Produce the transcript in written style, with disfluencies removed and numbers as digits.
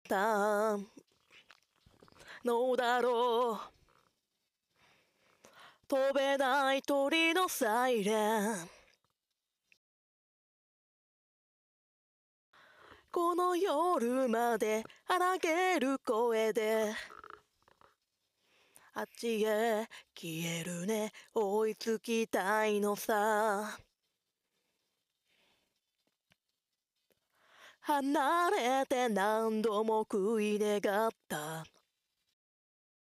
ったのだろう。飛べない鳥のサイレン、この夜まで荒げる声であっちへ消えるね、追いつきたいのさ。離れて何度も悔い願った